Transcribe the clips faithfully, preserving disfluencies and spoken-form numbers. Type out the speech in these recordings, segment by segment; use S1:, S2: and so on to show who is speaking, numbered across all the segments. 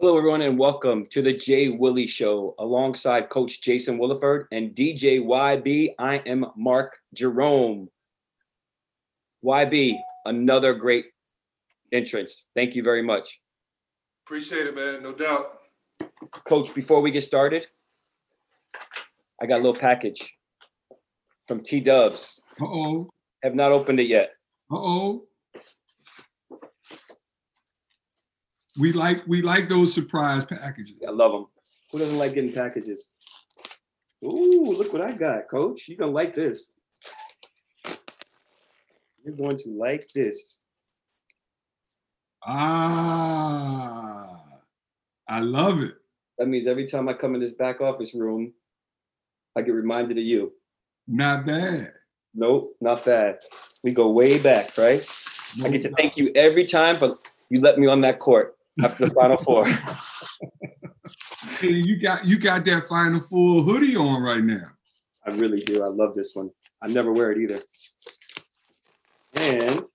S1: Hello, everyone, and welcome to the Jay Willie Show alongside Coach Jason Williford and D J Y B. I am Mark Jerome. Y B, another great entrance. Thank you very much.
S2: Appreciate it, man. No doubt.
S1: Coach, before we get started, I got a little package from T-Dubs.
S3: Uh-oh.
S1: Have not opened it yet.
S3: Uh-oh. We like we like those surprise packages.
S1: I love them. Who doesn't like getting packages? Ooh, look what I got, Coach. You're going to like this. You're going to like this.
S3: Ah, I love it.
S1: That means every time I come in this back office room, I get reminded of you.
S3: Not bad.
S1: Nope, not bad. We go way back, right?
S3: No
S1: I get to
S3: doubt.
S1: thank you every time for you let me on that court after the Final Four.
S3: Hey, you got you got that Final Four hoodie on right now.
S1: I really do. I love this one. I never wear it either. And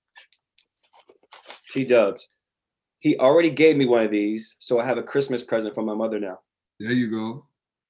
S1: T-Dubs. He already gave me one of these, so I have a Christmas present from my mother now.
S3: There you go.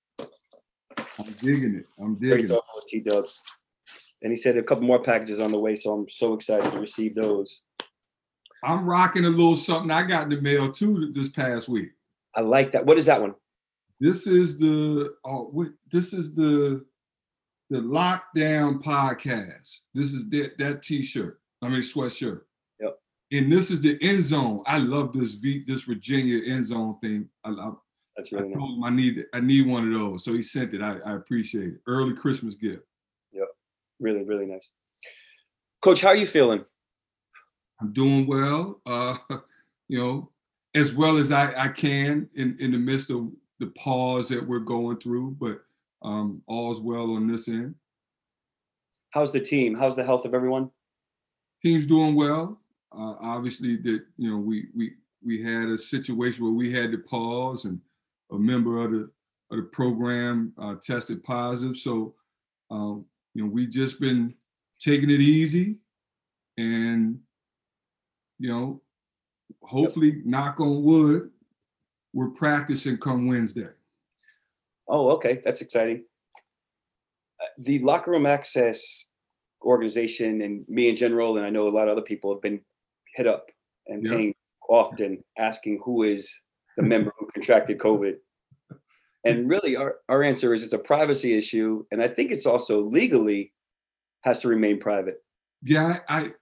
S3: I'm digging it. I'm
S1: Very
S3: digging it.
S1: thoughtful of T-Dubs. And he said a couple more packages on the way, so I'm so excited to receive those.
S3: I'm rocking a little something I got in the mail too this past week.
S1: I like that. What is that one?
S3: This is the oh, what, this is the the Lockdown podcast. This is that that T-shirt. I mean sweatshirt.
S1: Yep.
S3: And this is the End Zone. I love this V this Virginia End Zone thing. I, I,
S1: That's
S3: I
S1: really nice.
S3: told him I need I need one of those, so he sent it. I, I appreciate it. Early Christmas gift.
S1: Yep. Really, really nice. Coach, how are you feeling?
S3: I'm doing well. Uh, you know, as well as I, I can in, in the midst of the pause that we're going through, but um, all's well on this end.
S1: How's the team? How's the health of everyone?
S3: Team's doing well. Uh, obviously, that you know we we we had a situation where we had to pause, and a member of the of the program uh, tested positive. So um, you know we just been taking it easy, and you know hopefully, yep. knock on wood, we're practicing come Wednesday.
S1: Oh, okay, that's exciting. Uh, the Locker Room Access organization and me in general, and I know a lot of other people have been hit up and
S3: Yep.
S1: paying often asking who is the member who contracted COVID. And really our, our answer is it's a privacy issue. And I think it's also legally has to remain private.
S3: Yeah, I,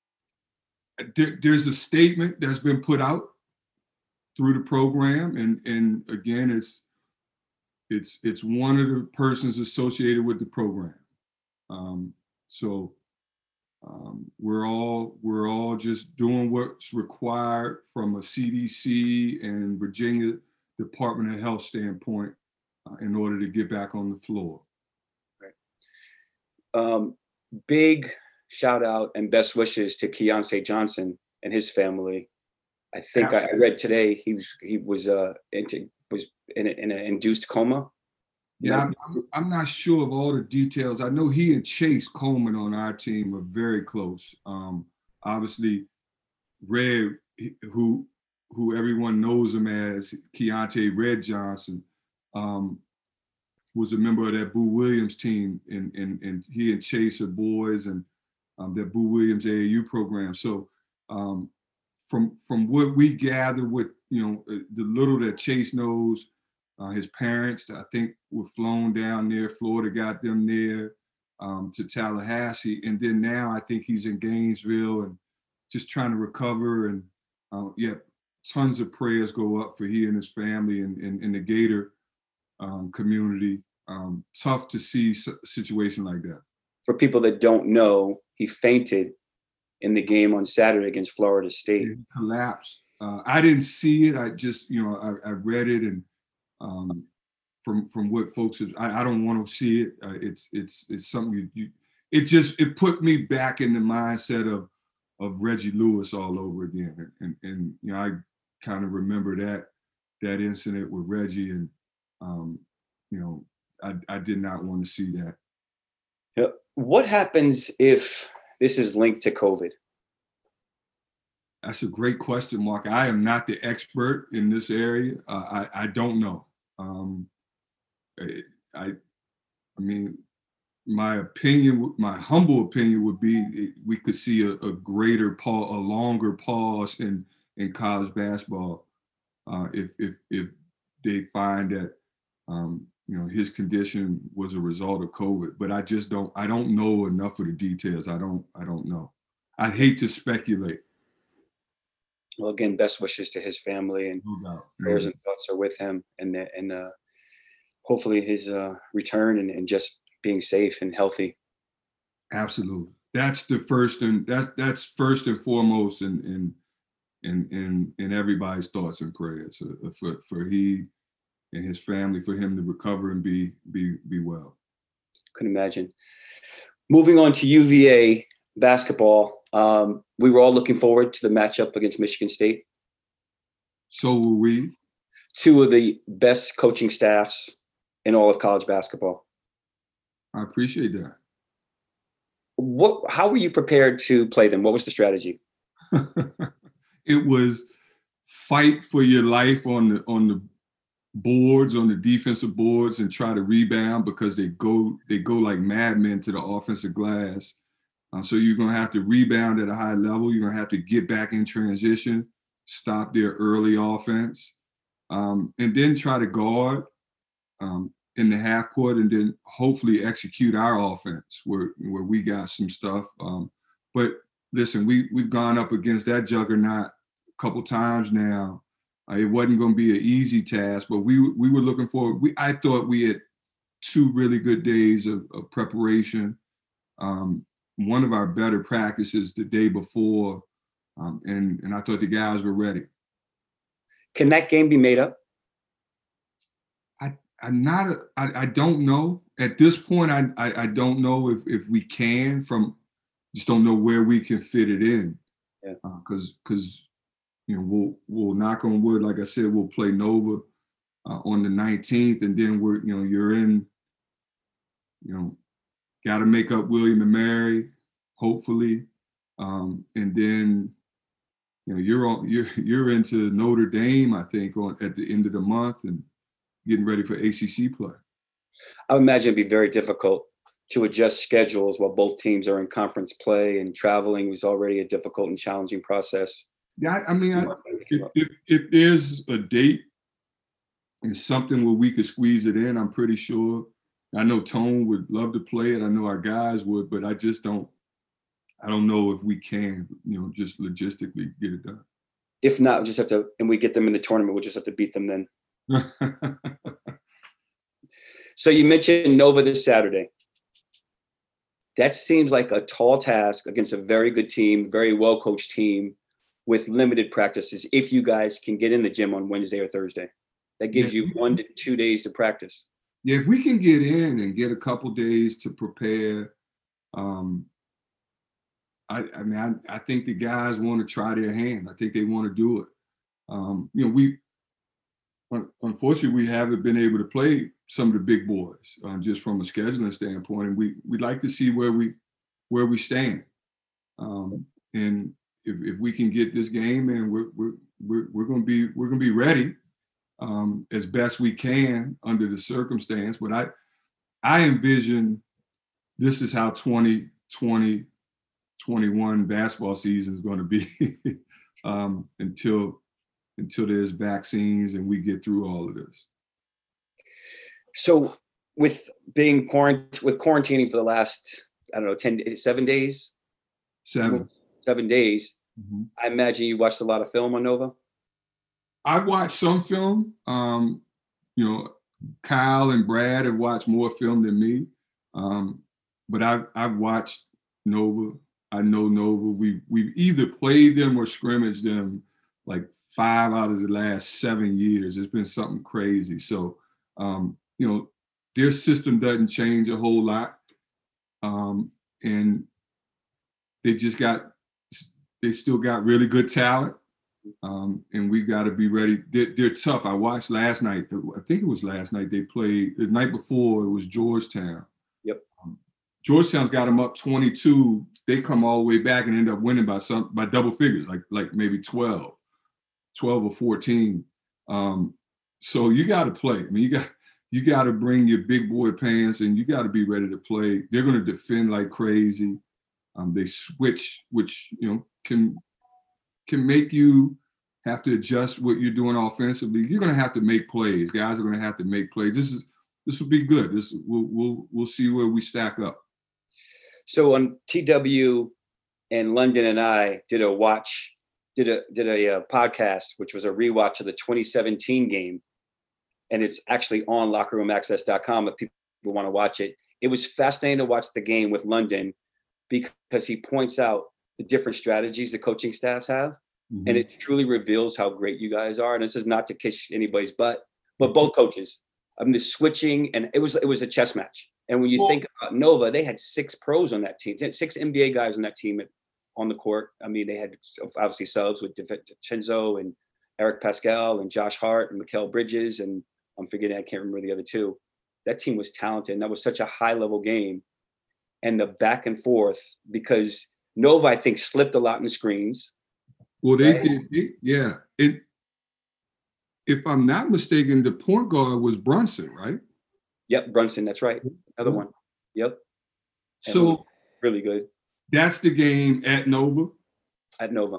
S3: I there, there's a statement that's been put out through the program. And, and again, it's, it's, it's one of the persons associated with the program. Um, so Um, we're all we're all just doing what's required from a C D C and Virginia Department of Health standpoint uh, in order to get back on the floor.
S1: Right. Um, big shout out and best wishes to Keontae Johnson and his family. I think I, I read today he was he was uh into, was in, a, in an induced coma.
S3: Yeah, I'm, I'm, I'm not sure of all the details. I know he and Chase Coleman on our team are very close. Um, obviously, Red, who who everyone knows him as Keontae Red Johnson, um, was a member of that Boo Williams team, and and and he and Chase are boys, and um, that Boo Williams A A U program. So, um, from from what we gather, with you know the little that Chase knows. Uh, his parents, I think, were flown down there. Florida got them there um, to Tallahassee. And then now I think he's in Gainesville and just trying to recover. And uh, yeah, tons of prayers go up for he and his family and, and, and the Gator um, community. Um, tough to see a situation like that.
S1: For people that don't know, he fainted in the game on Saturday against Florida State.
S3: He collapsed. Uh, I didn't see it. I just, you know, I, I read it and Um, from from what folks have, I, I don't want to see it. Uh, it's it's it's something you, you it just it put me back in the mindset of of Reggie Lewis all over again, and and, and you know I kind of remember that that incident with Reggie, and um, you know I I did not want to see that.
S1: Yeah. What happens if this is linked to COVID?
S3: That's a great question, Mark. I am not the expert in this area. Uh, I I don't know. Um, I, I I mean, my opinion, my humble opinion would be we could see a, a greater pause, a longer pause in in college basketball uh, if if if they find that um, you know his condition was a result of COVID. But I just don't I don't know enough of the details. I don't I don't know. I'd hate to speculate.
S1: Well, again, best wishes to his family, and
S3: No doubt. No
S1: prayers
S3: doubt.
S1: and thoughts are with him, and the, and uh, hopefully his uh, return and, and just being safe and healthy.
S3: Absolutely. That's the first and that's that's first and foremost in in in in, in everybody's thoughts and prayers uh, for for he and his family, for him to recover and be be be well.
S1: Couldn't imagine. Moving on to U V A basketball, um, we were all looking forward to the matchup against Michigan State.
S3: So were we.
S1: Two of the best coaching staffs in all of college basketball.
S3: I appreciate that.
S1: What? How were you prepared to play them? What was the strategy?
S3: It was fight for your life on the on the boards, on the defensive boards, and try to rebound because they go they go like madmen to the offensive glass. Uh, so you're gonna have to rebound at a high level. You're gonna have to get back in transition, stop their early offense, um, and then try to guard um, in the half court, and then hopefully execute our offense where where we got some stuff. Um, but listen, we we've gone up against that juggernaut a couple times now. Uh, it wasn't going to be an easy task, but we we were looking forward. We I thought we had two really good days of, of preparation. Um, one of our better practices the day before, um, and and I thought the guys were ready.
S1: Can that game be made up?
S3: I I'm not a, I, I don't know at this point. I, I I don't know if if we can. From just don't know where we can fit it in.
S1: Yeah.
S3: Because uh, because you know we'll we'll knock on wood. Like I said, we'll play Nova uh, on the nineteenth, and then we're you know you're in. You know, got to make up William and Mary, hopefully, um, and then you know you're on you're you're into Notre Dame, I think, on at the end of the month, and getting ready for A C C play.
S1: I would imagine it'd be very difficult to adjust schedules while both teams are in conference play, and traveling was already a difficult and challenging process.
S3: Yeah, I, I mean, I, if, if if there's a date and something where we could squeeze it in, I'm pretty sure. I know Tone would love to play it. I know our guys would, but I just don't. I don't know if we can, you know, just logistically get it done.
S1: If not, we just have to, and we get them in the tournament. We'll just have to beat them then. So you mentioned Nova this Saturday. That seems like a tall task against a very good team, very well-coached team with limited practices. If you guys can get in the gym on Wednesday or Thursday, that gives yeah. you one to two days to practice.
S3: Yeah, if we can get in and get a couple days to prepare, um, I, I mean, I, I think the guys want to try their hand. I think they want to do it. Um, you know, we unfortunately we haven't been able to play some of the big boys uh, just from a scheduling standpoint, and we we'd like to see where we where we stand. Um, and if, if we can get this game in, we're we're we're, we're going to be we're going to be ready. Um, as best we can under the circumstance. But I I envision this is how twenty twenty, twenty-one basketball season is going to be um, until until there's vaccines and we get through all of this.
S1: So with being quarant with quarantining for the last, I don't know, ten, seven days?
S3: Seven.
S1: Seven days.
S3: Mm-hmm.
S1: I imagine you watched a lot of film on Nova?
S3: I've watched some film. Um, you know, Kyle and Brad have watched more film than me. Um, but I've I've watched Nova. I know Nova. We we've either played them or scrimmaged them like five out of the last seven years. It's been something crazy. So um, you know, their system doesn't change a whole lot. Um, and they just got they still got really good talent. Um, and we got to be ready. They're, they're tough. I watched last night. I think it was last night they played. The night before it was Georgetown.
S1: Yep.
S3: Um, Georgetown's got them up twenty-two. They come all the way back and end up winning by some by double figures, like like maybe twelve, twelve or fourteen. Um, so you got to play. I mean, you got you got to bring your big boy pants, and you got to be ready to play. They're going to defend like crazy. Um, they switch, which you know can can make you have to adjust what you're doing offensively. You're going to have to make plays. Guys are going to have to make plays. This is this will be good. This we'll we'll we'll see where we stack up.
S1: So on T W and London and I did a watch, did a did a, uh podcast, which was a rewatch of the twenty seventeen game, and it's actually on locker room access dot com if people want to watch it. It was fascinating to watch the game with London because he points out the different strategies the coaching staffs have, mm-hmm. and it truly reveals how great you guys are. And this is not to kiss anybody's butt, but both coaches. I mean, the switching, and it was it was a chess match. And when you well, think about Nova, they had six pros on that team, they had six N B A guys on that team at, on the court. I mean, they had obviously subs with DiVincenzo and Eric Pascal and Josh Hart and Mikal Bridges, and I'm forgetting, I can't remember the other two. That team was talented, and that was such a high-level game. And the back and forth, because Nova, I think, slipped a lot in the screens.
S3: Well, they right? did, they, yeah. It, if I'm not mistaken, the point guard was Brunson, right?
S1: Yep, Brunson, that's right. Another one. Yep. And
S3: so
S1: really good.
S3: That's the game at Nova?
S1: At Nova.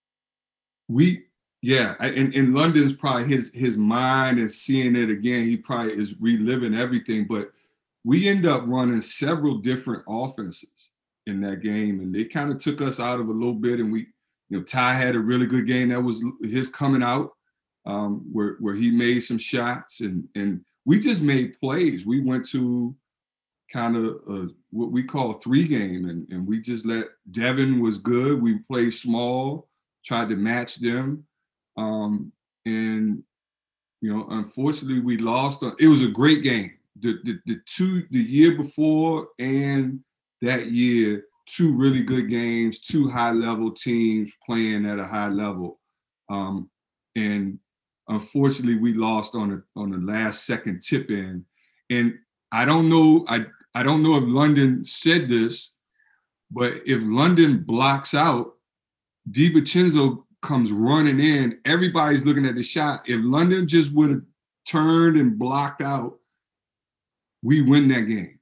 S3: We, yeah, and, and London's probably his his mind and seeing it again, he probably is reliving everything, but we end up running several different offenses in that game, and they kind of took us out of a little bit, and we, you know, Ty had a really good game. That was his coming out, um, where where he made some shots, and and we just made plays. We went to kind of uh, what we call three game, and, and we just let Devin was good. We played small, tried to match them, um, and you know, unfortunately, we lost. It was a great game. The, the the two the year before and that year, two really good games, two high level teams playing at a high level, um, and unfortunately, we lost on a, on the last second tip in. And I don't know, I, I don't know if London said this, but if London blocks out, DiVincenzo comes running in, everybody's looking at the shot. If London just would have turned and blocked out, we win that game.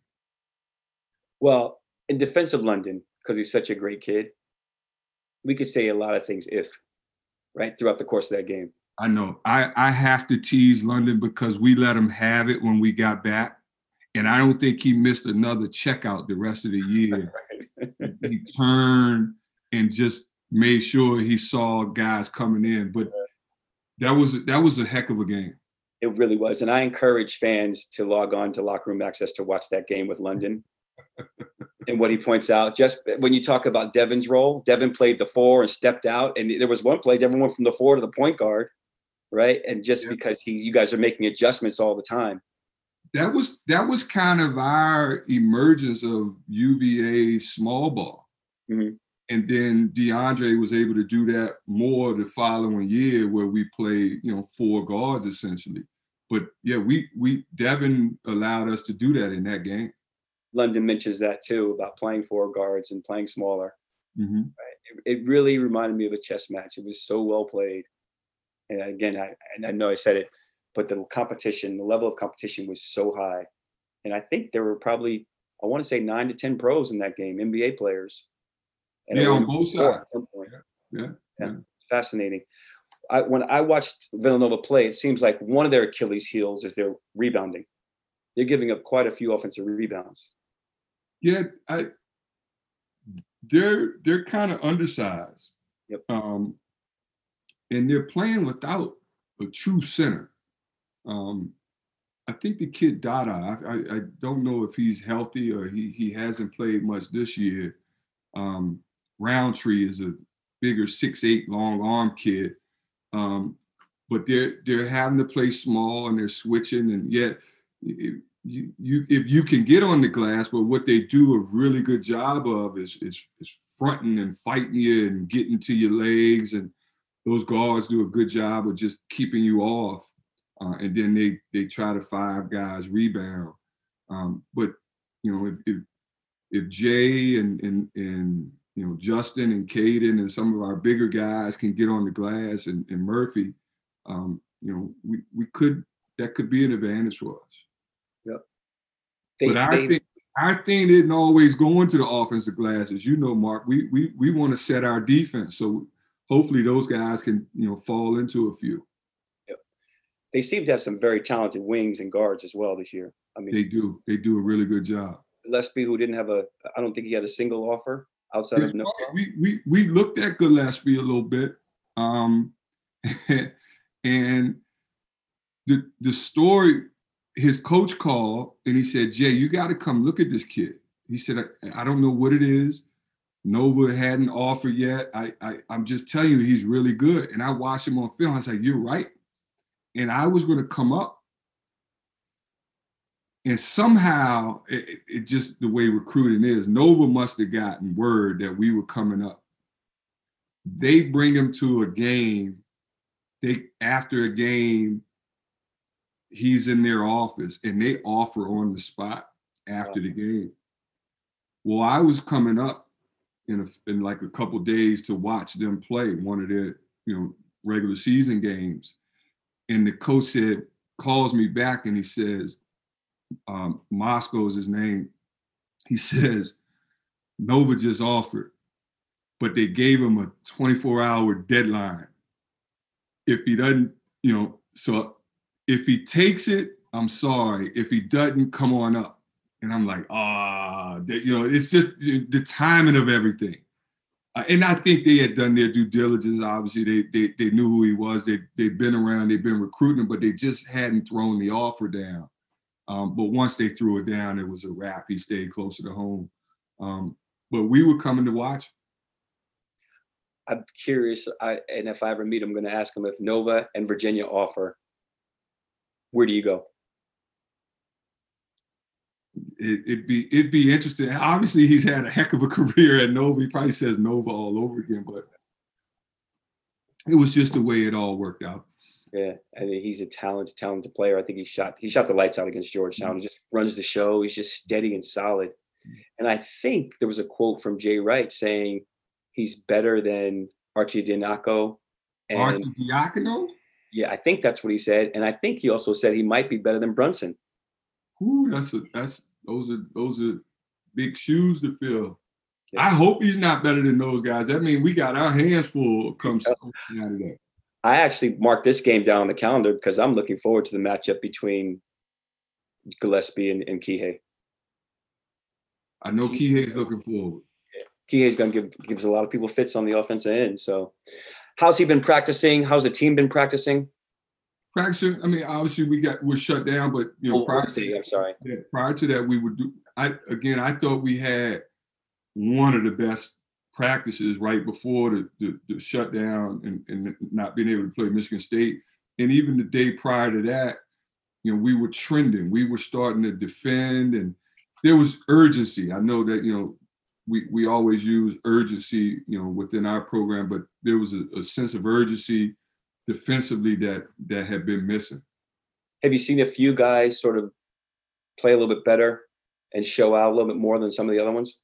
S1: Well, in defense of London, because he's such a great kid, we could say a lot of things if, right, throughout the course of that game.
S3: I know. I, I have to tease London because we let him have it when we got back. And I don't think he missed another checkout the rest of the year. He turned and just made sure he saw guys coming in. But that was that was a heck of a game.
S1: It really was. And I encourage fans to log on to Locker Room Access to watch that game with London. And what he points out, just when you talk about Devin's role, Devin played the four and stepped out. And there was one play, Devin went from the four to the point guard. Right. And just yeah. because he, you guys are making adjustments all the time.
S3: That was that was kind of our emergence of U V A small ball. Mm-hmm. And then DeAndre was able to do that more the following year where we played, you know, four guards essentially. But yeah, we we Devin allowed us to do that in that game.
S1: London mentions that too about playing four guards and playing smaller. Mm-hmm. Right. It, it really reminded me of a chess match. It was so well played. And again, I, and I know I said it, but the competition, the level of competition was so high. And I think there were probably, I want to say nine to ten pros in that game, N B A players. And
S3: yeah, on both sides.
S1: Yeah.
S3: Yeah.
S1: yeah. yeah. Fascinating. I, when I watched Villanova play, it seems like one of their Achilles heels is their rebounding. They're giving up quite a few offensive rebounds.
S3: Yeah, I, they're they're kind of undersized.
S1: Yep.
S3: Um, and they're playing without a true center. Um, I think the kid Dada, I, I, I don't know if he's healthy or he he hasn't played much this year. Um, Roundtree is a bigger six eight long arm kid. Um, but they're they're having to play small and they're switching, and yet if you, you if you can get on the glass, but what they do a really good job of is is, is fronting and fighting you and getting to your legs, and those guards do a good job of just keeping you off, uh, and then they they try to five guys rebound. Um, but you know if, if if Jay and and and you know Justin and Caden and some of our bigger guys can get on the glass and, and Murphy, um, you know, we we could that could be an advantage for us.
S1: Yep. They,
S3: but our
S1: they,
S3: thing, our thing didn't always go into the offensive glass, as you know, Mark. We we we want to set our defense, so hopefully those guys can you know fall into a few.
S1: Yep. They seem to have some very talented wings and guards as well this year. I mean,
S3: they do. They do a really good job.
S1: Gillespie, who didn't have a, I don't think he had a single offer outside
S3: It's
S1: of Nova.
S3: We we we looked at Gillespie a little bit, um, and the the story. His coach called and he said, Jay, you got to come look at this kid. He said, I, I don't know what it is. Nova hadn't offered yet. I, I, I'm just telling you, he's really good. And I watched him on film. I was like, you're right. And I was going to come up. And somehow, it, it just the way recruiting is, Nova must have gotten word that we were coming up. They bring him to a game. They after a game, he's in their office and they offer on the spot after the game. Well, I was coming up in, a, in like a couple of days to watch them play one of their, you know, regular season games. And the coach said, calls me back and he says, um, Moscow is his name. He says, Nova just offered, but they gave him a twenty-four hour deadline. If he doesn't, you know, so if he takes it, I'm sorry. If he doesn't, come on up. And I'm like, ah, you know, it's just the timing of everything. Uh, and I think they had done their due diligence. Obviously, they they they knew who he was. They they've been around. They've been recruiting, but they just hadn't thrown the offer down. Um, but once they threw it down, it was a wrap. He stayed closer to home. Um, but we were coming to watch.
S1: I'm curious, I, and if I ever meet him, I'm going to ask him if Nova and Virginia offer. Where do you go?
S3: It, it'd be it'd be interesting. Obviously, he's had a heck of a career at Nova. He probably says Nova all over again, but it was just the way it all worked out.
S1: Yeah, I mean, he's a talented, talented player. I think he shot he shot the lights out against Georgetown. Mm-hmm. He just runs the show. He's just steady and solid. Mm-hmm. And I think there was a quote from Jay Wright saying he's better than Arcidiacono.
S3: Arcidiacono?
S1: Yeah, I think that's what he said. And I think he also said he might be better than Brunson.
S3: Ooh, that's a that's those are those are big shoes to fill. Yeah. I hope he's not better than those guys. That means we got our hands full come Saturday.
S1: I actually marked this game down on the calendar because I'm looking forward to the matchup between Gillespie and, and Kihei.
S3: I know Kihei's looking forward.
S1: Yeah. Kihei's gonna give gives a lot of people fits on the offensive end. So how's he been practicing? How's the team been practicing?
S3: Practicing. I mean, obviously we got we're shut down, but you know,
S1: oh,
S3: prior
S1: to
S3: that,
S1: I'm sorry.
S3: Yeah, prior to that, we would do. I again, I thought we had one of the best practices right before the, the, the shutdown and, and not being able to play Michigan State, and even the day prior to that, you know, we were trending. We were starting to defend, and there was urgency. I know that you know we we always use urgency, you know, within our program, but there was a, a sense of urgency defensively that that had been missing.
S1: Have you seen a few guys sort of play a little bit better and show out a little bit more than some of the other ones?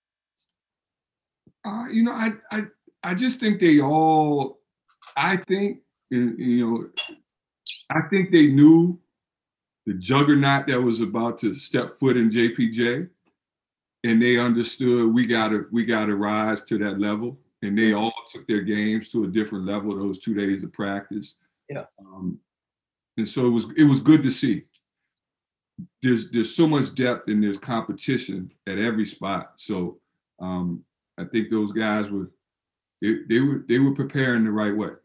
S3: Uh, you know, I I I just think they all. I think you know, I think they knew the juggernaut that was about to step foot in J P J, and they understood we gotta we gotta rise to that level. And they all took their games to a different level those two days of practice.
S1: Yeah.
S3: Um, and so it was it was good to see. There's there's so much depth and there's competition at every spot. So um, I think those guys were they, they were they were preparing the right way.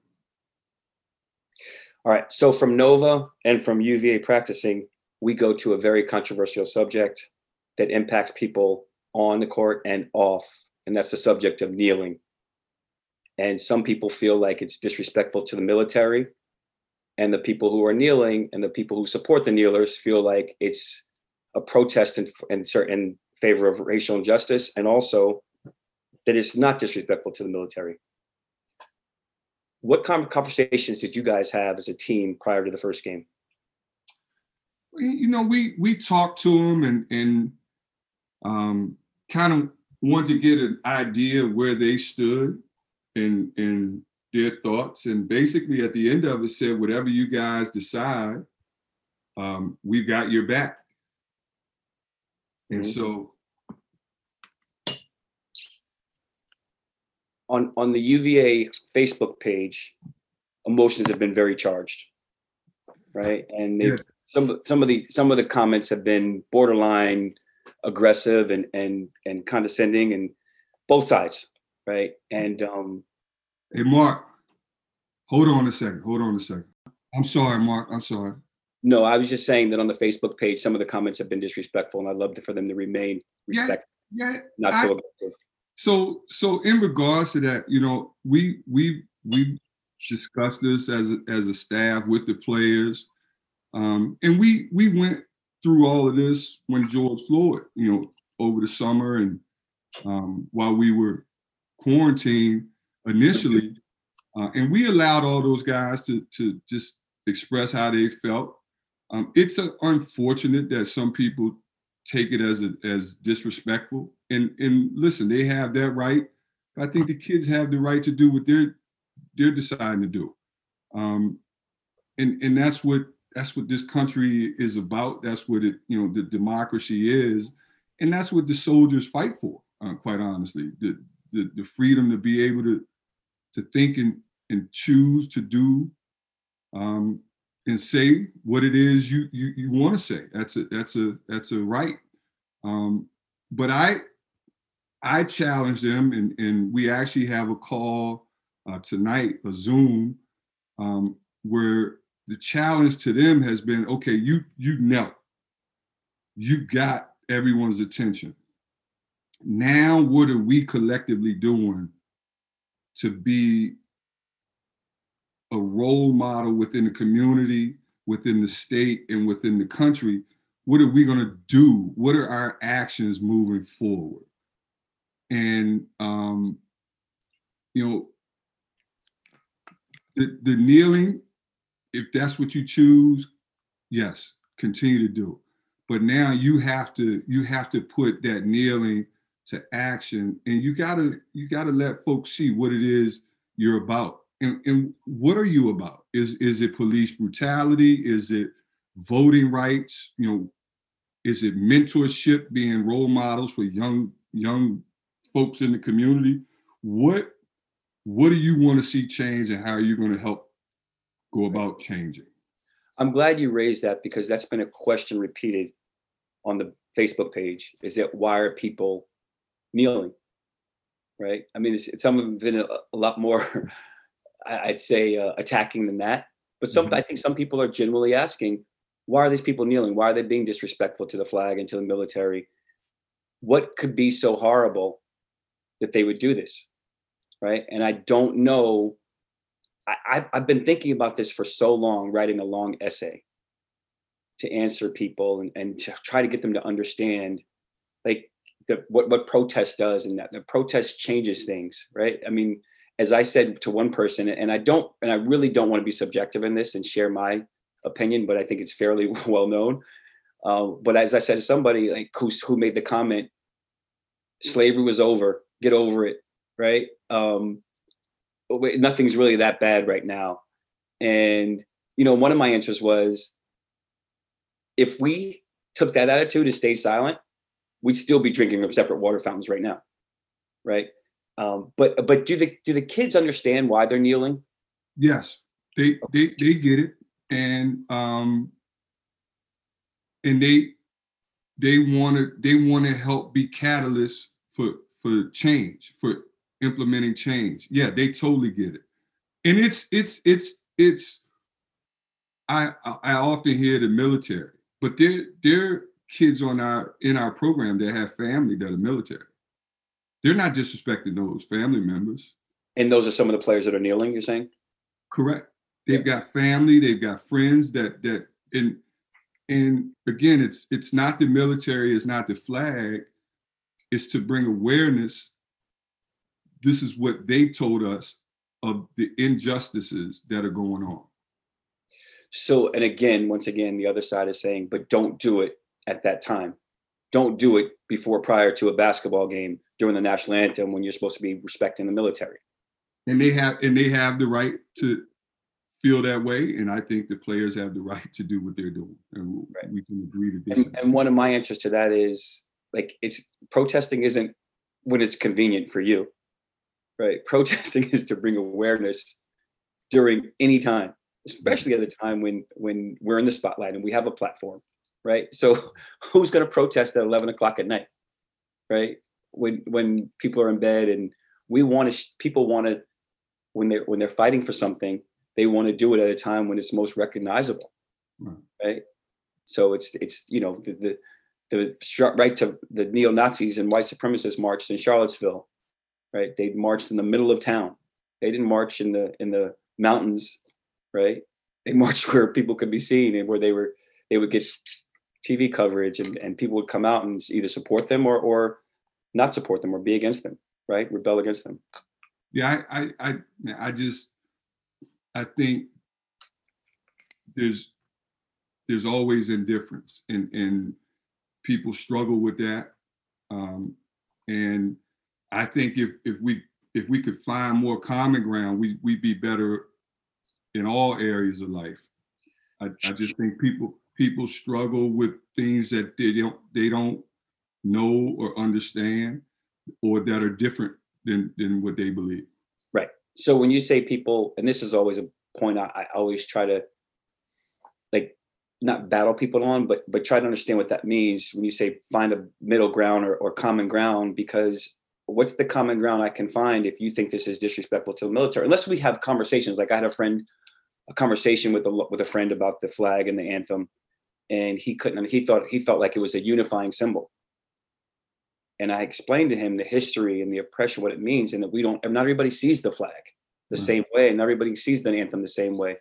S1: All right. So from Nova and from U V A practicing, we go to a very controversial subject that impacts people on the court and off, and that's the subject of kneeling. And some people feel like it's disrespectful to the military, and the people who are kneeling and the people who support the kneelers feel like it's a protest in, in, in favor of racial injustice, and also that it's not disrespectful to the military. What kind of conversations did you guys have as a team prior to the first game?
S3: You know, we we talked to them, and and um, kind of wanted to get an idea of where they stood and and their thoughts. And basically at the end of it said, whatever you guys decide, um, we've got your back. And
S1: Mhm.
S3: so
S1: on on the U V A Facebook page, emotions have been very charged, right? And they,
S3: Yeah.
S1: some some of the some of the comments have been borderline aggressive and and and condescending, and both sides, right? And um,
S3: Hey, Mark, hold on a second. Hold on a second. I'm sorry, Mark. I'm sorry.
S1: no, I was just saying that on the Facebook page, some of the comments have been disrespectful, and I'd love to, for them to remain
S3: Yeah,
S1: respectful,
S3: yeah.
S1: not
S3: I,
S1: so aggressive.
S3: so, so in regards to that, you know, we we we discussed this as a, as a staff with the players, um, and we we went through all of this when George Floyd, you know, over the summer and um, while we were quarantined initially, uh, and we allowed all those guys to to just express how they felt. Um, it's uh, unfortunate that some people take it as a, as disrespectful. And and listen, they have that right. I think the kids have the right to do what they're they're deciding to do. Um, and and that's what that's what this country is about. That's what it, you know, the democracy is, and that's what the soldiers fight for. Uh, quite honestly, the, the the freedom to be able to to think and and choose to do um, and say what it is you you, you want to say. That's a that's a that's a right. Um, but I I challenge them, and and we actually have a call uh, tonight, a Zoom, um, where the challenge to them has been, okay, you you knelt, you got everyone's attention. Now, what are we collectively doing to be a role model within the community, within the state, and within the country? What are we going to do? What are our actions moving forward? And um, you know, the, the kneeling, if that's what you choose, yes, continue to do it. But now you have to you have to put that kneeling to action, and you gotta you gotta let folks see what it is you're about. And, and what are you about? Is is it police brutality? Is it voting rights? You know, is it mentorship, being role models for young young folks in the community? What what do you want to see change, and how are you going to help go about changing?
S1: I'm glad you raised that, because that's been a question repeated on the Facebook page. Is that why are people kneeling? Right? I mean, it's, some have been a, a lot more, I'd say, uh, attacking than that. But some,
S3: Mhm.
S1: I think some people are genuinely asking, why are these people kneeling? Why are they being disrespectful to the flag and to the military? What could be so horrible that they would do this? Right? And I don't know. I, I've, I've been thinking about this for so long, writing a long essay to answer people and, and to try to get them to understand, like, the, what, what protest does, and that the protest changes things, right? I mean, as I said to one person, and I don't, and I really don't want to be subjective in this and share my opinion, but I think it's fairly well known. Uh, but as I said to somebody like who, who made the comment, slavery was over, get over it, right? Um, nothing's really that bad right now. And, you know, one of my answers was, if we took that attitude and stay silent, we'd still be drinking from separate water fountains right now, right? Um, but but do the do the kids understand why they're kneeling?
S3: Yes, they they they get it, and um, and they they want to they want to help be catalysts for for change, for implementing change. Yeah, they totally get it, and it's it's it's it's. I I often hear the military, but there there are kids on our in our program that have family that are military. They're not disrespecting those family members.
S1: And those are some of the players that are kneeling, you're saying?
S3: Correct.
S1: Yeah.
S3: They've got family, they've got friends that that and and again, it's it's not the military, it's not the flag, it's to bring awareness. This is what they told us of the injustices that are going on.
S1: So, and again, once again, the other side is saying, but don't do it at that time. don't do it before prior to a basketball game during the national anthem when you're supposed to be respecting the military.
S3: And they have and they have the right to feel that way, and I think the players have the right to do what they're doing, and
S1: Right.
S3: we can agree to disagree.
S1: And, and one of my answers to that is like it's protesting isn't when it's convenient for you, right? Protesting is to bring awareness during any time, especially at a time when when we're in the spotlight and we have a platform, right? So who's going to protest at eleven o'clock at night, right? When when people are in bed, and we want to, people want to, when they're when they're fighting for something, they want to do it at a time when it's most recognizable,
S3: Right.
S1: right? So it's it's you know the the, the sh- right to the neo-Nazis and white supremacists marched in Charlottesville, right? They marched in the middle of town. They didn't march in the in the mountains, right? They marched where people could be seen and where they were they would get T V coverage, and, and people would come out and either support them or or not support them or be against them, right? Rebel against them.
S3: Yeah, I, I, I, I just, I think there's, there's always indifference, and and people struggle with that. Um, and I think if if we if we could find more common ground, we we'd be better in all areas of life. I, I just think people people struggle with things that they don't they don't know or understand, or that are different than than what they believe.
S1: Right. So when you say people, and this is always a point I, I always try to like not battle people on, but but try to understand what that means when you say find a middle ground or, or common ground, because what's the common ground I can find if you think this is disrespectful to the military? Unless we have conversations. Like I had a friend, a conversation with a with a friend about the flag and the anthem, and he couldn't. He thought he felt like it was a unifying symbol. And I explained to him the history and the oppression, what it means, and that we don't, not everybody sees the flag the
S3: Right.
S1: same way, and not everybody sees the anthem the same way.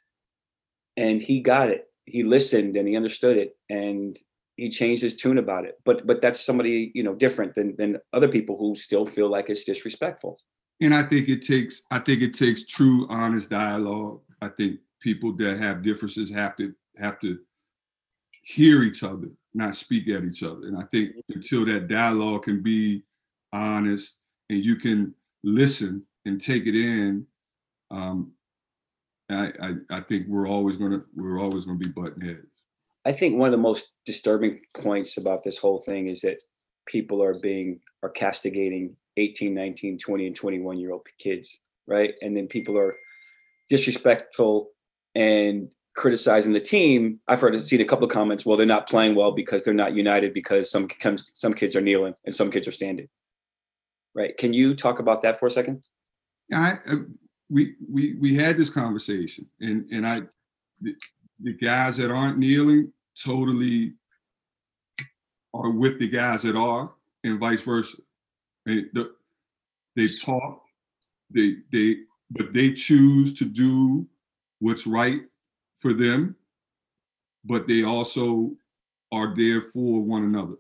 S1: And he got it. He listened and he understood it, and he changed his tune about it. But but that's somebody, you know, different than than other people who still feel like it's disrespectful.
S3: And I think it takes I think it takes true, honest dialogue. I think people that have differences have to have to hear each other, not speak at each other. And I think until that dialogue can be honest and you can listen and take it in, um, I, I I think we're always gonna we're always gonna be button heads.
S1: I think one of the most disturbing points about this whole thing is that people are being are castigating eighteen, nineteen, twenty, and twenty-one year old kids, right? And then people are disrespectful and criticizing the team. I've heard seen a couple of comments. Well, they're not playing well because they're not united, because some some kids are kneeling and some kids are standing. Right? Can you talk about that for a second?
S3: I, I we we we had this conversation, and and I the, the guys that aren't kneeling totally are with the guys that are, and vice versa. And the, they talk, they they but they choose to do what's right for them, but they also are there for one another.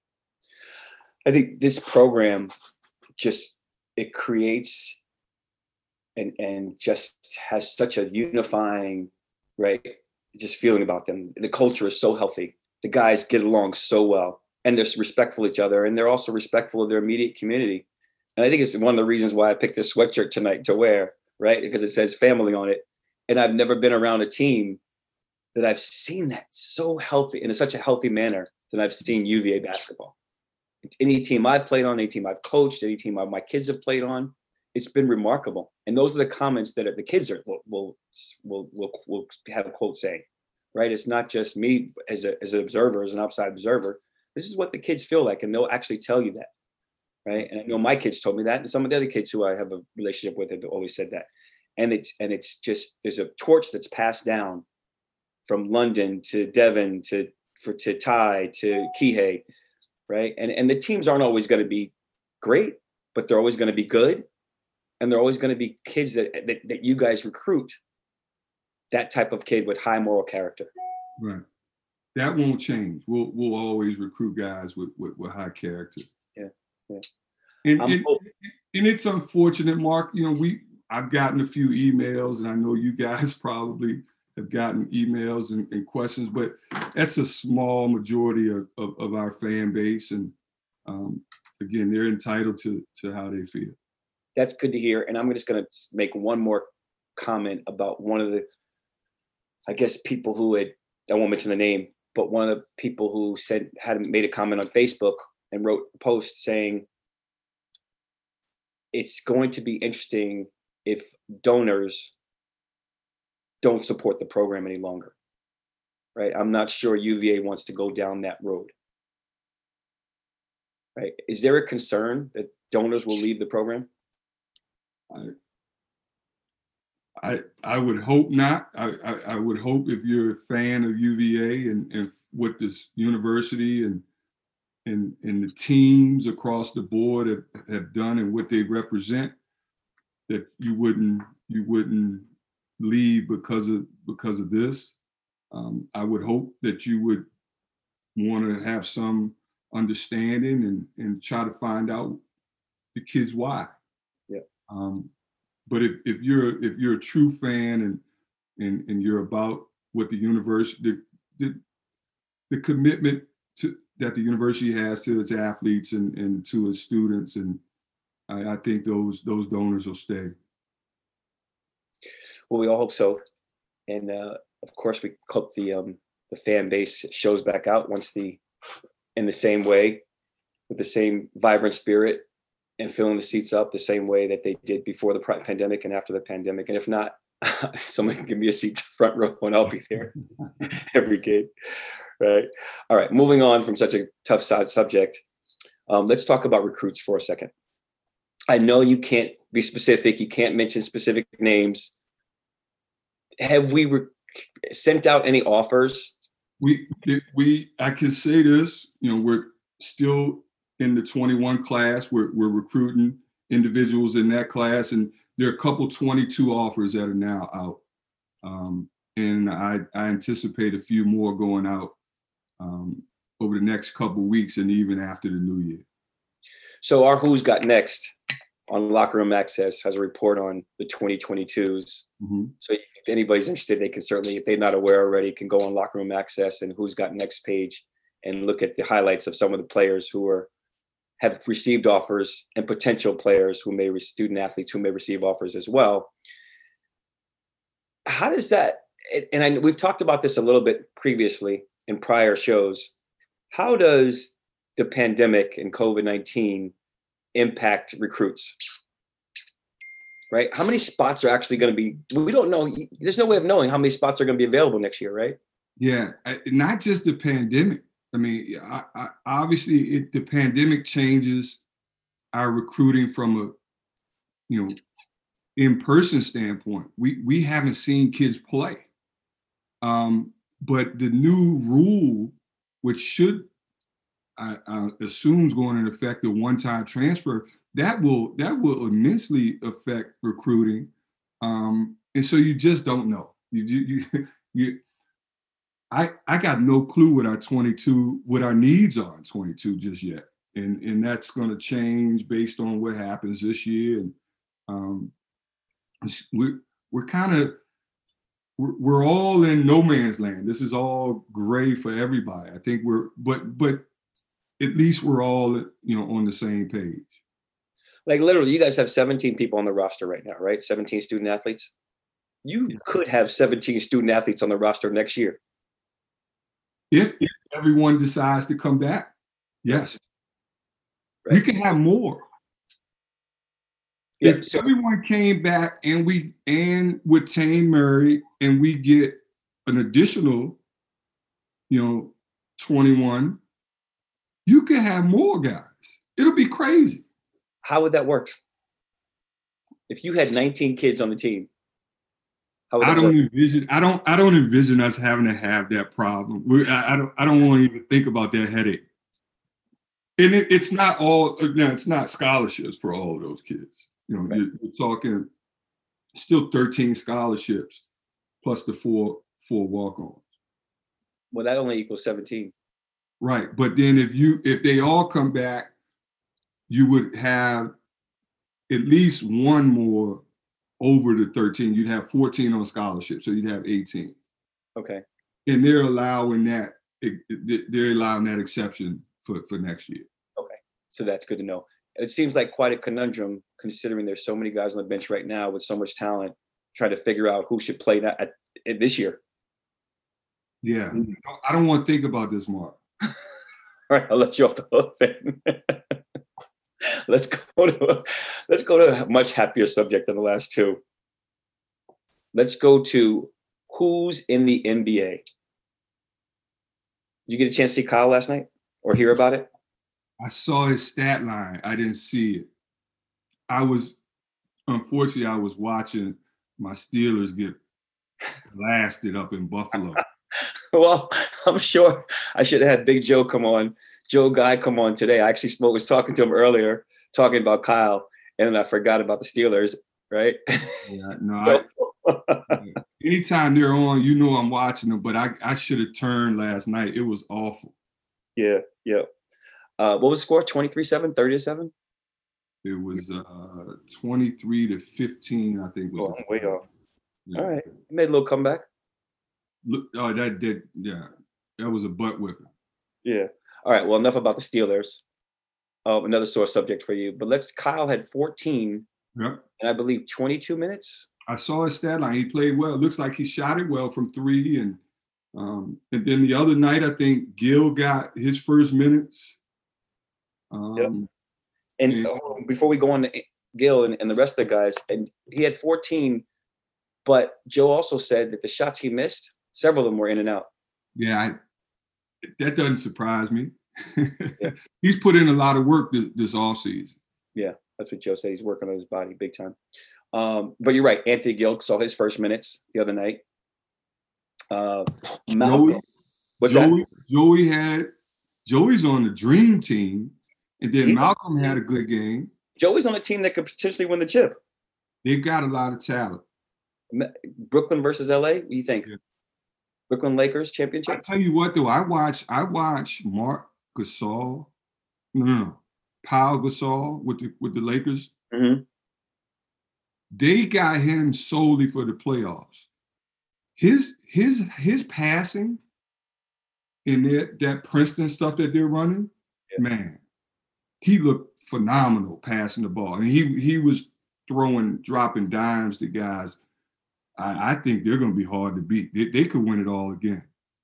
S1: I think this program just it creates and and just has such a unifying, right, just feeling about them. The culture is so healthy. The guys get along so well, and they're respectful of each other, and they're also respectful of their immediate community. And I think it's one of the reasons why I picked this sweatshirt tonight to wear, right? Because it says family on it. And I've never been around a team that I've seen that so healthy in such a healthy manner than I've seen U V A basketball. Any team I've played on, any team I've coached, any team my kids have played on, it's been remarkable. And those are the comments that the kids are will will will will, will have a quote saying, right? It's not just me as a as an observer, as an outside observer. This is what the kids feel like, and they'll actually tell you that, right? And I know my kids told me that, and some of the other kids who I have a relationship with have always said that. And it's and it's just there's a torch that's passed down from London to Devin to for to Ty to Kihei, right? And and the teams aren't always going to be great, but they're always going to be good, and they're always going to be kids that, that that you guys recruit. That type of kid with high moral character.
S3: Right. That won't change. We'll we'll always recruit guys with with, with high character.
S1: Yeah. Yeah.
S3: And,
S1: I'm
S3: and,
S1: hope-
S3: and it's unfortunate, Mark. You know, we I've gotten a few emails, and I know you guys probably have gotten emails and, and questions, but that's a small majority of, of, of our fan base. And um, again, they're entitled to, to how they feel.
S1: That's good to hear. And I'm just going to make one more comment about one of the, I guess, people who had, I won't mention the name, but one of the people who said, had made a comment on Facebook and wrote a post saying, it's going to be interesting if donors don't support the program any longer, right? I'm not sure U V A wants to go down that road, right? Is there a concern that donors will leave the program?
S3: I, I, I would hope not. I, I, I would hope if you're a fan of U V A and, and what this university and, and, and the teams across the board have, have done and what they represent, that you wouldn't, you wouldn't leave because of, because of this. Um, I would hope that you would want to have some understanding and, and try to find out the kids why.
S1: Yeah.
S3: Um, but if, if you're if you're a true fan and and and you're about what the university the, the, the commitment to that the university has to its athletes and, and to its students, and I, I think those those donors will stay.
S1: Well, we all hope so, and uh, of course, we hope the um, the fan base shows back out once the in the same way, with the same vibrant spirit, and filling the seats up the same way that they did before the pandemic and after the pandemic. And if not, someone can give me a seat to front row and I'll be there every game. Right. All right. Moving on from such a tough side subject. Um, let's talk about recruits for a second. I know you can't be specific. You can't mention specific names. Have we re- sent out any offers?
S3: We, we, I can say this, you know, we're still in the twenty-one class. We're, we're recruiting individuals in that class, and there are a couple twenty-two offers that are now out. Um, and I, I anticipate a few more going out um, over the next couple of weeks and even after the new year.
S1: So our Who's Got Next on Locker Room Access has a report on the twenty twenty-twos. Mm-hmm. So if anybody's interested, they can certainly, if they're not aware already, can go on Locker Room Access and Who's Got Next page and look at the highlights of some of the players who are have received offers and potential players who may, student athletes who may receive offers as well. How does that, and I, we've talked about this a little bit previously in prior shows, how does the pandemic and COVID nineteen impact recruits? Right? How many spots are actually going to be, we don't know, there's no way of knowing how many spots are going to be available next year, right?
S3: Yeah, not just the pandemic. I mean, I, I, obviously, it, the pandemic changes our recruiting from a, you know, in-person standpoint. We we haven't seen kids play, um, but the new rule, which should, I, I assume, is going to affect the one-time transfer, that will that will immensely affect recruiting, um, and so you just don't know. You you you. you I, I got no clue what our twenty-two, what our needs are in twenty-two just yet. And, and that's going to change based on what happens this year. And um, we're, we're kind of, we're, we're all in no man's land. This is all gray for everybody. I think we're, but, but at least we're all, you know, on the same page.
S1: Like literally, you guys have seventeen people on the roster right now, right? seventeen student athletes. You yeah. could have seventeen student athletes on the roster next year.
S3: If, if everyone decides to come back, yes. Right. We can have more. Yeah, if so, everyone came back and we and with Tane Murray and we get an additional, you know, twenty-one, you can have more guys. It'll be crazy.
S1: How would that work? If you had nineteen kids on the team,
S3: I don't work? envision. I don't. I don't envision us having to have that problem. We, I, I don't. I don't want to even think about that headache. And it, it's not all. No, it's not scholarships for all of those kids. You know, right. you're, you're talking still thirteen scholarships plus the four four walk-ons.
S1: Well, that only equals seventeen.
S3: Right, but then if you if they all come back, you would have at least one more. Over the thirteen, you'd have fourteen on scholarship, so you'd have eighteen.
S1: Okay.
S3: And they're allowing that, they're allowing that exception for, for next year.
S1: Okay. So that's good to know. It seems like quite a conundrum considering there's so many guys on the bench right now with so much talent, trying to figure out who should play that at, at this year.
S3: Yeah. Mm-hmm. I don't want to think about this, Mark.
S1: All right, I'll let you off the hook then. let's go to let's go to a much happier subject than the last two. Let's go to who's in the N B A. Did you get a chance to see Kyle last night or hear about it?
S3: I saw his stat line. I didn't see it. I was, unfortunately, I was watching my Steelers get blasted up in Buffalo.
S1: Well, I'm sure I should have had Big Joe come on, Joe Guy come on today. I actually spoke, was talking to him earlier, talking about Kyle, and I forgot about the Steelers, right?
S3: Yeah, no, I, anytime they're on, you know I'm watching them, but I, I should have turned last night. It was awful.
S1: Yeah, yeah. Uh, what was the score? twenty-three seven, thirty to seven?
S3: It was uh, twenty-three to fifteen, I think. Was
S1: oh, I'm way off.
S3: Yeah.
S1: All right. Made a little comeback.
S3: Look, oh, that did, yeah. That was a butt whipping.
S1: Yeah. All right. Well, enough about the Steelers. Um, another sore subject for you. But let's, Kyle had fourteen,
S3: yep.
S1: and I believe twenty-two minutes.
S3: I saw his stat line. He played well. It looks like he shot it well from three. And um, and then the other night, I think Gil got his first minutes. Um,
S1: yep. And, and uh, before we go on to Gil and, and the rest of the guys, and he had fourteen, but Joe also said that the shots he missed, several of them were in and out.
S3: Yeah, I, that doesn't surprise me.
S1: Yeah.
S3: He's put in a lot of work this, this offseason.
S1: Yeah, that's what Joe said. He's working on his body big time. Um, but you're right. Anthony Gil saw his first minutes the other night. Uh, Malcolm,
S3: Joey,
S1: what's
S3: Joey,
S1: that?
S3: Joey had Joey's on the dream team, and then
S1: he,
S3: Malcolm had a good game.
S1: Joey's on a team that could potentially win the chip.
S3: They've got a lot of talent.
S1: Brooklyn versus L A. What do you think? Yeah. Brooklyn Lakers championship.
S3: I tell you what, though, I watch I watch Mark Gasol, no, no, no, Pau Gasol with the with the Lakers.
S1: Mm-hmm.
S3: They got him solely for the playoffs. His his his passing in that that Princeton stuff that they're running, yeah. Man, he looked phenomenal passing the ball, and he he was throwing, dropping dimes to guys. I, I think they're going to be hard to beat. They, they could win it all again.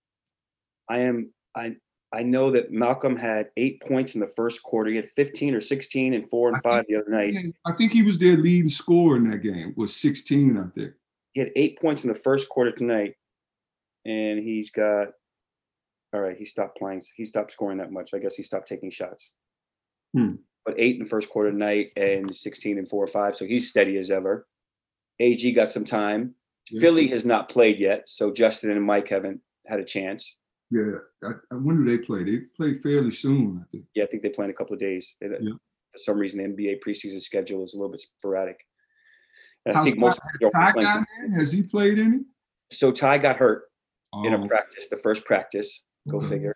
S1: I am. I I know that Malcolm had eight points in the first quarter. He had fifteen or sixteen and four and I five think, the other night.
S3: I think he was their leading scorer in that game. Was sixteen, I think.
S1: He had eight points in the first quarter tonight, and he's got. All right, he stopped playing. He stopped scoring that much. I guess he stopped taking shots.
S3: Hmm.
S1: But eight in the first quarter tonight and sixteen and four or five. So he's steady as ever. A G got some time. Yeah. Philly has not played yet, so Justin and Mike haven't had a chance.
S3: Yeah, I, I, when do they play? They play fairly soon, I think.
S1: Yeah, I think they play in a couple of days. They, yeah. For some reason, the N B A preseason schedule is a little bit sporadic. And I think
S3: Ty,
S1: most
S3: has Ty got in? Has he played any?
S1: So Ty got hurt
S3: oh.
S1: in a practice, the first practice. Go mm-hmm. figure.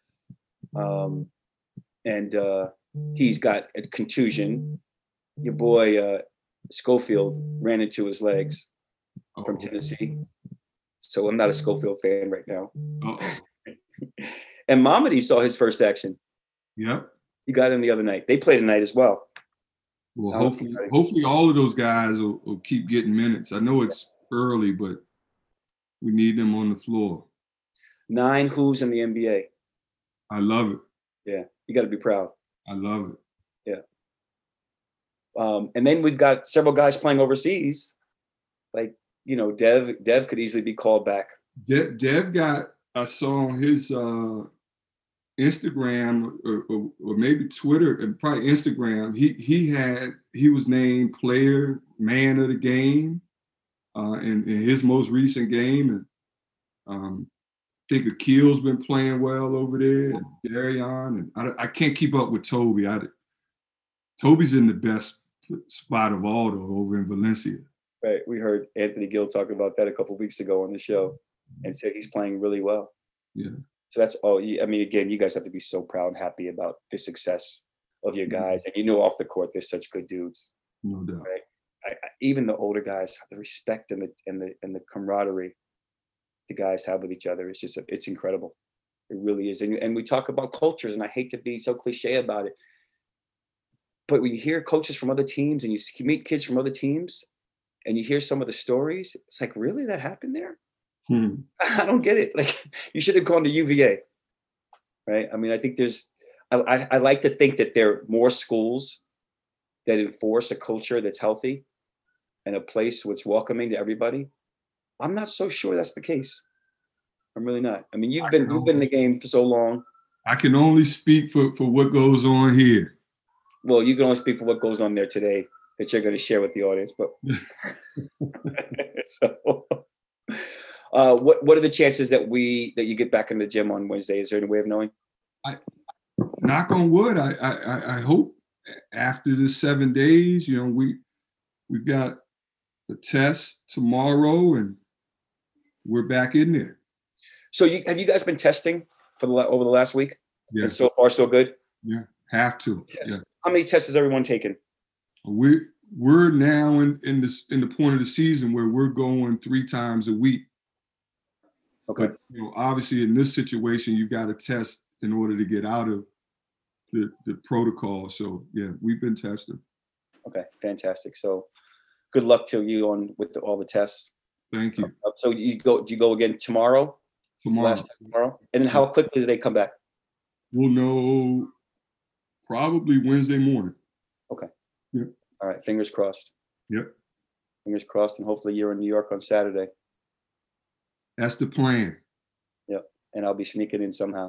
S1: Um, and uh, he's got a contusion. Your boy uh, Schofield ran into his legs oh. from Tennessee. So I'm not a Schofield fan right now.
S3: Uh-oh.
S1: And Mamadi saw his first action.
S3: Yep.
S1: He got in the other night. They played tonight as well.
S3: Well, hopefully, hopefully all of those guys will, will keep getting minutes. I know it's early, but we need them on the floor.
S1: Nine who's in the N B A.
S3: I love it.
S1: Yeah, you got to be proud.
S3: I love it.
S1: Yeah. Um, and then we've got several guys playing overseas. Like, you know, Dev Dev could easily be called back.
S3: Dev, Dev got, I saw on his uh, Instagram or, or, or maybe Twitter and probably Instagram, he he had, he was named player, man of the game uh, in, in his most recent game. And um, I think Akil's been playing well over there, and Darion, and I, I can't keep up with Toby. I, Toby's in the best spot of all, though, over in Valencia.
S1: Right. We heard Anthony Gill talk about that a couple of weeks ago on the show and said he's playing really well.
S3: Yeah.
S1: So that's all. I mean, again, you guys have to be so proud and happy about the success of your guys. And you know, off the court, they're such good dudes.
S3: No doubt.
S1: Right? I, I, even the older guys have the respect and the and the and the camaraderie. the guys have with each other is just, it's incredible. It really is. And, and we talk about cultures, and I hate to be so cliche about it, but when you hear coaches from other teams and you meet kids from other teams and you hear some of the stories, it's like, really, that happened there?
S3: Hmm.
S1: I don't get it. Like, you should have gone to U V A, right? I mean, I think there's, I, I, I like to think that there are more schools that enforce a culture that's healthy and a place that's welcoming to everybody. I'm not so sure that's the case. I'm really not. I mean, you've been, you've been in the game for so long.
S3: I can only speak for, for what goes on here.
S1: Well, you can only speak for what goes on there today that you're going to share with the audience. But so, uh, what what are the chances that we that you get back in the gym on Wednesday? Is there any way of knowing?
S3: I, knock on wood. I, I I hope after the seven days, you know, we we've got the test tomorrow, and we're back in there.
S1: So, you have you guys been testing for the over the last week?
S3: Yeah.
S1: And so far, so good.
S3: Yeah, have to.
S1: Yes.
S3: Yeah.
S1: How many tests has everyone taken?
S3: We we're now in in this in the point of the season where we're going three times a week.
S1: Okay.
S3: But, you know, obviously in this situation, you got to test in order to get out of the the protocol. So yeah, we've been testing.
S1: Okay, fantastic. So, good luck to you on with the, all the tests.
S3: Thank you.
S1: Uh, so you go? Do you go again tomorrow?
S3: Tomorrow.
S1: Last test tomorrow, and then how quickly do they come back?
S3: We'll know probably Wednesday morning.
S1: Okay.
S3: Yep.
S1: All right. Fingers crossed.
S3: Yep.
S1: Fingers crossed, and hopefully you're in New York on Saturday.
S3: That's the plan.
S1: Yep. And I'll be sneaking in somehow.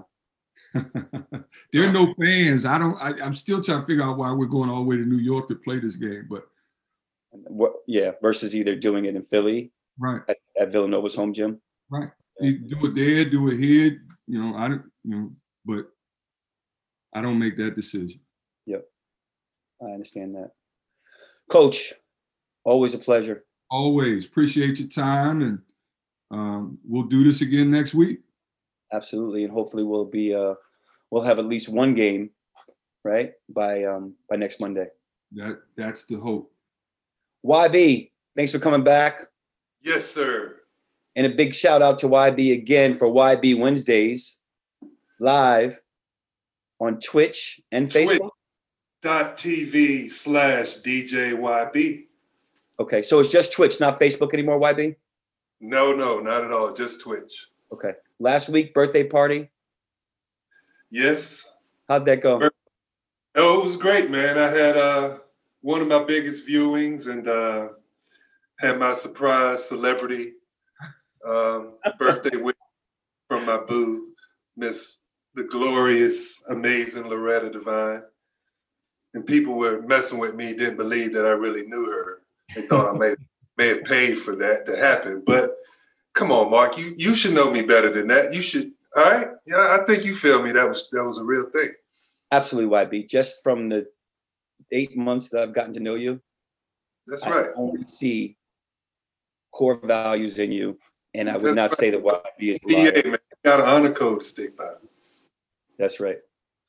S3: There are no fans. I don't. I, I'm still trying to figure out why we're going all the way to New York to play this game. But
S1: What? Yeah. Versus either doing it in Philly
S3: right,
S1: at, at Villanova's home gym.
S3: right. You do it there, do it here. You know, I don't. You know, but I don't make that decision.
S1: Yep. I understand that. Coach, always a pleasure.
S3: Always appreciate your time, and um, we'll do this again next week.
S1: Absolutely, and hopefully we'll be uh we'll have at least one game, right, by um by next Monday.
S3: That that's the hope.
S1: Y B, thanks for coming back,
S2: Yes, sir.
S1: and a big shout out to Y B again for Y B Wednesdays live on Twitch and
S2: Twitch.
S1: Facebook.
S2: Dot TV slash D J Y B.
S1: Okay, so it's just Twitch, not Facebook anymore, Y B?
S2: No, no, not at all. Just Twitch.
S1: Okay. Last week, birthday party.
S2: Yes.
S1: How'd that go?
S2: No, it was great, man. I had uh, one of my biggest viewings and uh, had my surprise celebrity um, birthday with from my boo, Miss the glorious, amazing Loretta Devine. And people were messing with me, didn't believe that I really knew her. They thought I may, may have paid for that to happen. But come on, Mark, you you should know me better than that. You should, all right? Yeah, I think you feel me. That was that was a real thing.
S1: Absolutely, Y B. Just from the eight months that I've gotten to know you,
S2: That's
S1: I
S2: right.
S1: only see core values in you, and I would
S2: That's
S1: not
S2: right.
S1: say that Y B is
S2: D A,
S1: lying.
S2: man, got an honor code to stick by.
S1: That's right.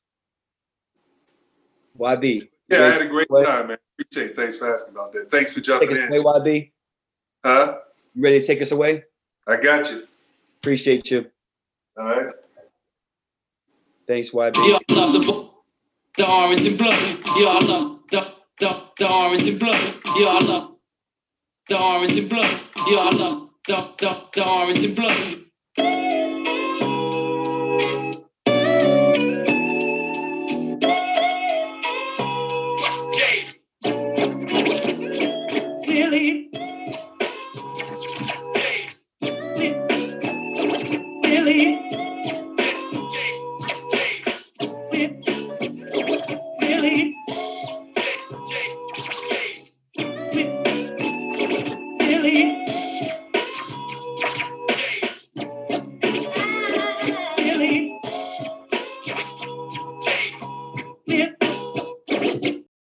S1: Y B.
S2: Yeah, I had a great
S1: Play.
S2: time, man. Appreciate it. Thanks for asking about that. Thanks for
S1: Take
S2: jumping
S1: us
S2: in.
S1: away, Y B.
S2: Huh?
S1: You ready to take us away?
S2: I got you.
S1: Appreciate you.
S2: All right.
S1: Thanks, Y B.
S4: Yeah, I love the, the orange and blue. Yeah, I love the, the, the orange and blue. Yeah, I love the orange and blue. Yeah, I love the, the, the orange and blue. Really? Really? Really? Really?